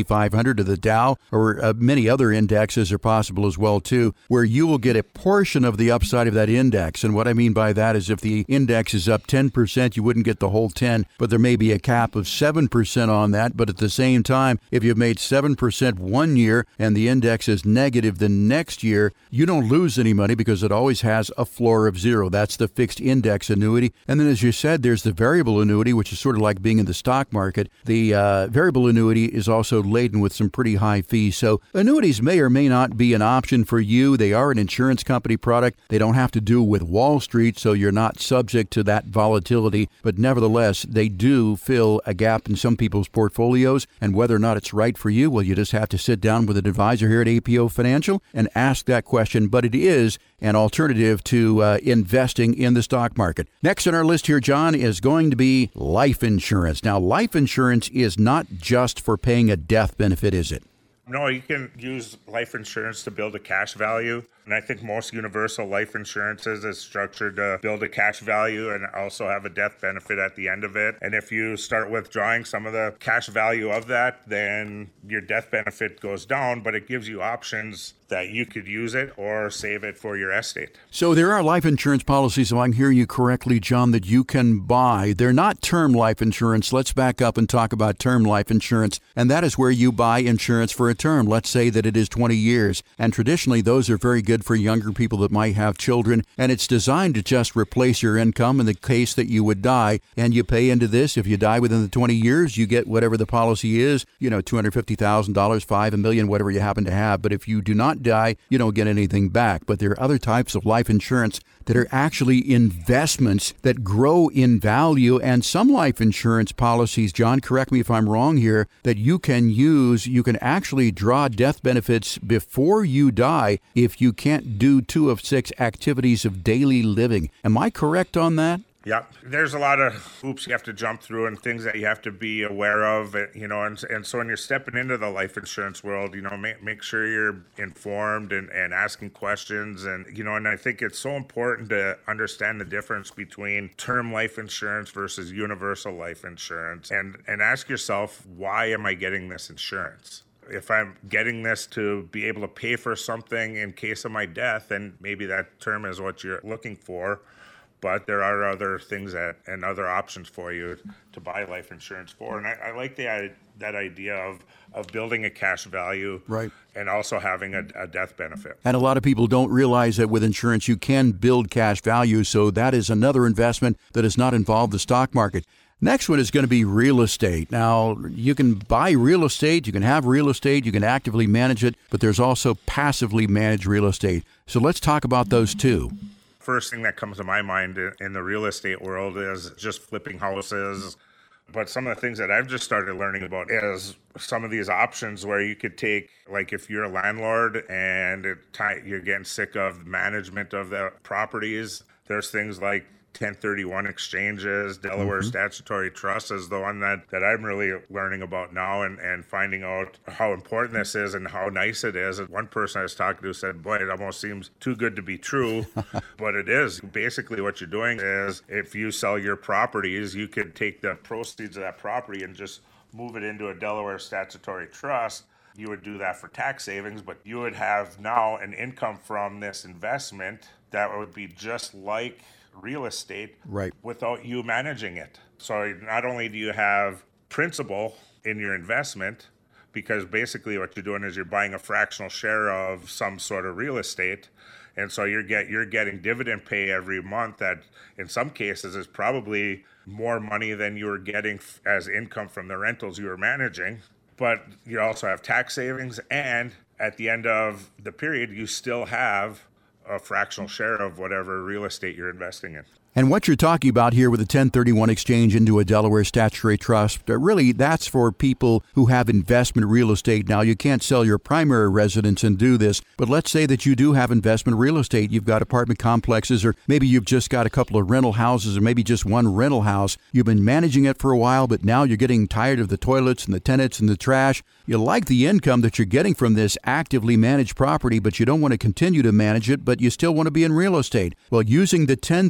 S and P five hundred or the Dow, or uh, many other indexes are possible as well too, where you will get a portion of the upside of that index. And what I mean by that is if the index is up ten percent, you wouldn't get the whole ten, but there may be a cap of seven percent on that. But at the same time, if you've made seven percent one year and the index is negative the next year, you don't lose any money because it always has a floor of zero. That's the fixed index annuity. And then, as you said, there's the variable annuity, which is sort of like being in the stock market. The uh, variable annuity is also laden with some pretty high fees. So annuities may or may not be an option for you. They are an insurance company product. They don't have to do with Wall Street, so you're not subject to that volatility. But nevertheless, they do fill a gap in some people's portfolios. And whether or not it's right for you, well, you just have to sit down with an advisor here at A P O Financial and ask that question. But it is an alternative to uh, investing in the stock market. Next on our list here, John, is going to be life insurance. Now, life insurance is not just for paying a death benefit, is it? No, you can use life insurance to build a cash value. And I think most universal life insurances is structured to build a cash value and also have a death benefit at the end of it. And if you start withdrawing some of the cash value of that, then your death benefit goes down, but it gives you options that you could use it or save it for your estate. So there are life insurance policies, if I'm hearing you correctly, John, that you can buy. They're not term life insurance. Let's back up and talk about term life insurance. And that is where you buy insurance for a term. Let's say that it is twenty years. And traditionally, those are very good for younger people that might have children. And it's designed to just replace your income in the case that you would die. And you pay into this. If you die within the twenty years, you get whatever the policy is, you know, two hundred fifty thousand dollars, five, a million, whatever you happen to have. But if you do not die, you don't get anything back. But there are other types of life insurance that are actually investments that grow in value. And some life insurance policies, John, correct me if I'm wrong here, that you can use, you can actually draw death benefits before you die if you can't do two of six activities of daily living. Am I correct on that? Yeah, there's a lot of hoops you have to jump through and things that you have to be aware of, you know, and, and so when you're stepping into the life insurance world, you know, make, make sure you're informed and, and asking questions. And, you know, and I think it's so important to understand the difference between term life insurance versus universal life insurance and, and ask yourself, why am I getting this insurance? If I'm getting this to be able to pay for something in case of my death, then maybe that term is what you're looking for. But there are other things that and other options for you to buy life insurance for. And I, I like the that idea of, of building a cash value, right, and also having a, a death benefit. And a lot of people don't realize that with insurance you can build cash value. So that is another investment that does not involve the stock market. Next one is going to be real estate. Now, you can buy real estate, you can have real estate, you can actively manage it, but there's also passively managed real estate. So let's talk about those two. First thing that comes to my mind in the real estate world is just flipping houses. But some of the things that I've just started learning about is some of these options where you could take, like if you're a landlord and it, you're getting sick of management of the properties, there's things like ten thirty-one exchanges, Delaware mm-hmm. statutory trust is the one that, that I'm really learning about now and, and finding out how important this is and how nice it is. And one person I was talking to said, boy, it almost seems too good to be true, but it is. Basically what you're doing is if you sell your properties, you could take the proceeds of that property and just move it into a Delaware statutory trust. You would do that for tax savings, but you would have now an income from this investment that would be just like real estate, right, without you managing it. So not only do you have principal in your investment, because basically what you're doing is you're buying a fractional share of some sort of real estate, and so you're get you're getting dividend pay every month that in some cases is probably more money than you were getting as income from the rentals you were managing. But you also have tax savings, and at the end of the period you still have a fractional share of whatever real estate you're investing in. And what you're talking about here with a ten thirty-one exchange into a Delaware statutory trust, really that's for people who have investment real estate. Now, you can't sell your primary residence and do this, but let's say that you do have investment real estate. You've got apartment complexes, or maybe you've just got a couple of rental houses, or maybe just one rental house. You've been managing it for a while, but now you're getting tired of the toilets and the tenants and the trash. You like the income that you're getting from this actively managed property, but you don't want to continue to manage it, but you still want to be in real estate. Well, using the ten thirty-one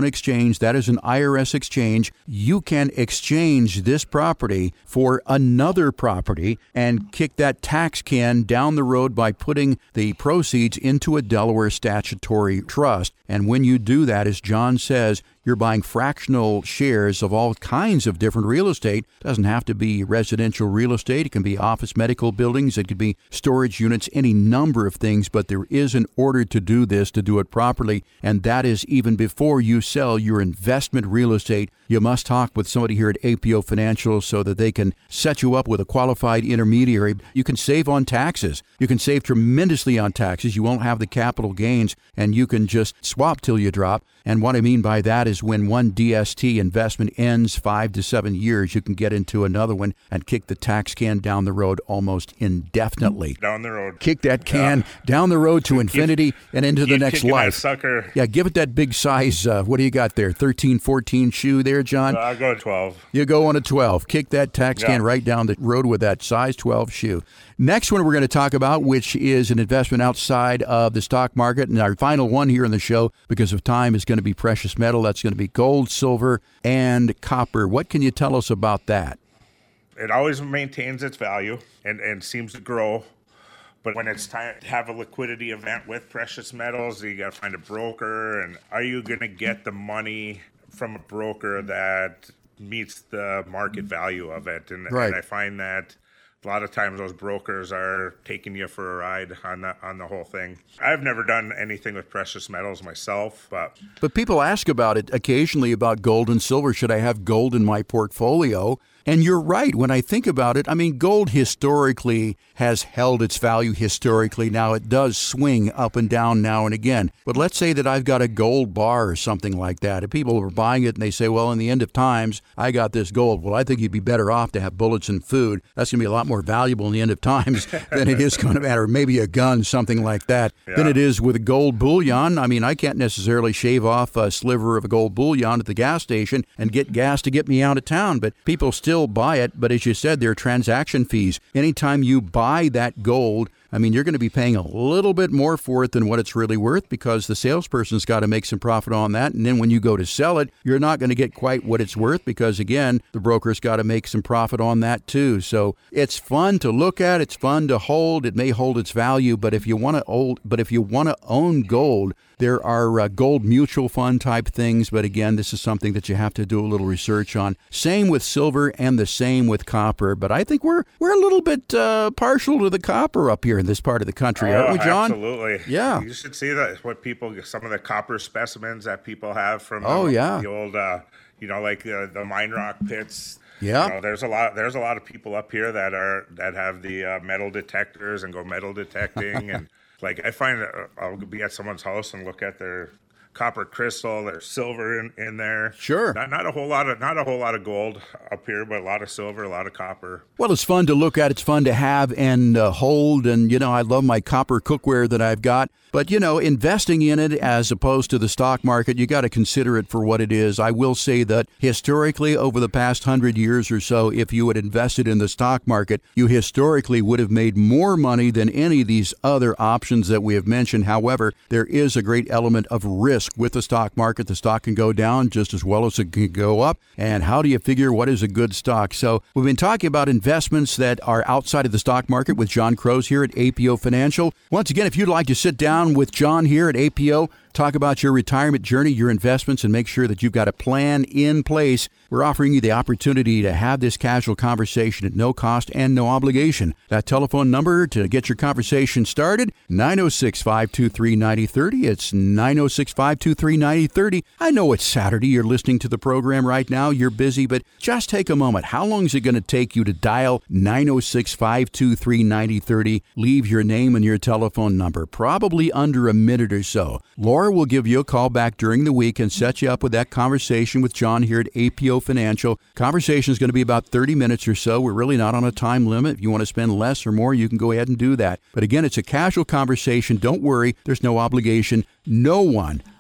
exchange. That is an I R S exchange. You can exchange this property for another property and kick that tax can down the road by putting the proceeds into a Delaware statutory trust. And when you do that, as John says, you're buying fractional shares of all kinds of different real estate. It doesn't have to be residential real estate. It can be office medical buildings. It could be storage units, any number of things. But there is an order to do this, to do it properly. And that is even before you sell your investment real estate. You must talk with somebody here at A P O Financial so that they can set you up with a qualified intermediary. You can save on taxes. You can save tremendously on taxes. You won't have the capital gains, and you can just swap till you drop. And what I mean by that is when one D S T investment ends five to seven years, you can get into another one and kick the tax can down the road almost indefinitely. Down the road. Kick that can yeah. down the road to infinity keep, and into the next life. That sucker. Yeah, give it that big size. Uh, what do you got there? thirteen, fourteen shoe there, John? Uh, I'll go twelve. You go on a twelve. Kick that tax yeah. can right down the road with that size twelve shoe. Next one we're going to talk about, which is an investment outside of the stock market. And our final one here in the show, because of time, is going to be precious metal. That's going to be gold, silver, and copper. What can you tell us about that? It always maintains its value and, and seems to grow. But when it's time to have a liquidity event with precious metals, you got to find a broker. And are you going to get the money from a broker that meets the market value of it? And, right. and I find that a lot of times those brokers are taking you for a ride on the on the whole thing. I've never done anything with precious metals myself, but but people ask about it occasionally about gold and silver. Should I have gold in my portfolio? And you're right. When I think about it, I mean, gold historically has held its value historically. Now, it does swing up and down now and again. But let's say that I've got a gold bar or something like that, and people are buying it, and they say, well, in the end of times, I got this gold. Well, I think you'd be better off to have bullets and food. That's going to be a lot more valuable in the end of times than it is going to matter. Maybe a gun, something like that, yeah. than it is with gold bullion. I mean, I can't necessarily shave off a sliver of a gold bullion at the gas station and get gas to get me out of town, but people still buy it. But as you said, there are transaction fees. Anytime you buy that gold, I mean, you're going to be paying a little bit more for it than what it's really worth because the salesperson's got to make some profit on that. And then when you go to sell it, you're not going to get quite what it's worth because, again, the broker's got to make some profit on that too. So it's fun to look at. It's fun to hold. It may hold its value, but if you want to own, but if you want to own gold, there are uh, gold mutual fund type things. But again, this is something that you have to do a little research on. Same with silver and the same with copper. But I think we're we're a little bit uh, partial to the copper up here in this part of the country, oh, aren't we, John? Absolutely. Yeah. You should see that what people, some of the copper specimens that people have from oh, the, yeah. the old, uh, you know, like uh, the mine rock pits. Yeah. You know, there's a lot. There's a lot of people up here that are that have the uh, metal detectors and go metal detecting and. Like, I find that I'll be at someone's house and look at their copper crystal, there's silver in, in there. Sure. Not not a whole lot of not a whole lot of gold up here, but a lot of silver, a lot of copper. Well, it's fun to look at. It's fun to have and uh, hold. And, you know, I love my copper cookware that I've got. But, you know, investing in it as opposed to the stock market, you got to consider it for what it is. I will say that historically, over the past hundred years or so, if you had invested in the stock market, you historically would have made more money than any of these other options that we have mentioned. However, there is a great element of risk with the stock market. The stock can go down just as well as it can go up. And how do you figure what is a good stock? So we've been talking about investments that are outside of the stock market with John Crows here at A P O Financial. Once again, if you'd like to sit down with John here at A P O, talk about your retirement journey, your investments, and make sure that you've got a plan in place, we're offering you the opportunity to have this casual conversation at no cost and no obligation. That telephone number to get your conversation started, nine oh six, five two three, nine oh three oh. It's nine oh six, five two three, nine oh three oh. I know it's Saturday. You're listening to the program right now. You're busy, but just take a moment. How long is it going to take you to dial nine oh six, five two three, nine oh three oh? Leave your name and your telephone number. Probably under a minute or so. Laura will give you a call back during the week and set you up with that conversation with John here at A P O Financial. Conversation is going to be about thirty minutes or so. We're really not on a time limit. If you want to spend less or more, you can go ahead and do that. But again, it's a casual conversation. Don't worry. There's no obligation. No one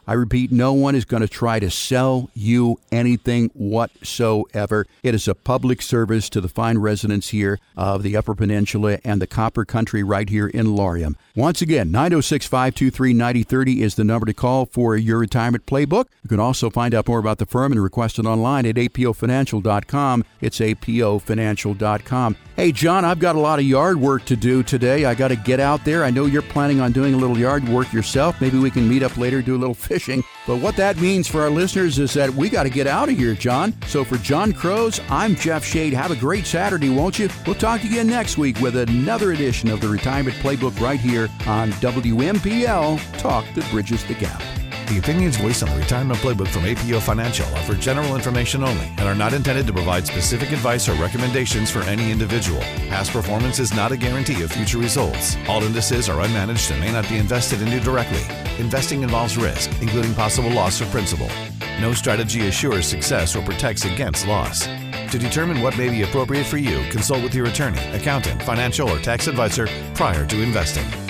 I repeat, no one is going to try to sell you anything whatsoever. It is a public service to the fine residents here of the Upper Peninsula and the Copper Country right here in Laurium. Once again, nine oh six, five two three, nine oh three oh is the number to call for your retirement playbook. You can also find out more about the firm and request it online at A P O financial dot com. It's A P O financial dot com. Hey, John, I've got a lot of yard work to do today. I got to get out there. I know you're planning on doing a little yard work yourself. Maybe we can meet up later, do a little fishing. But what that means for our listeners is that we got to get out of here, John. So for John Crows, I'm Jeff Shade. Have a great Saturday, won't you? We'll talk to you again next week with another edition of the Retirement Playbook right here on W M P L, Talk that Bridges the Gap. The opinions voiced on the Retirement Playbook from A P O Financial are for general information only and are not intended to provide specific advice or recommendations for any individual. Past performance is not a guarantee of future results. All indices are unmanaged and may not be invested into directly. Investing involves risk, including possible loss of principal. No strategy assures success or protects against loss. To determine what may be appropriate for you, consult with your attorney, accountant, financial, or tax advisor prior to investing.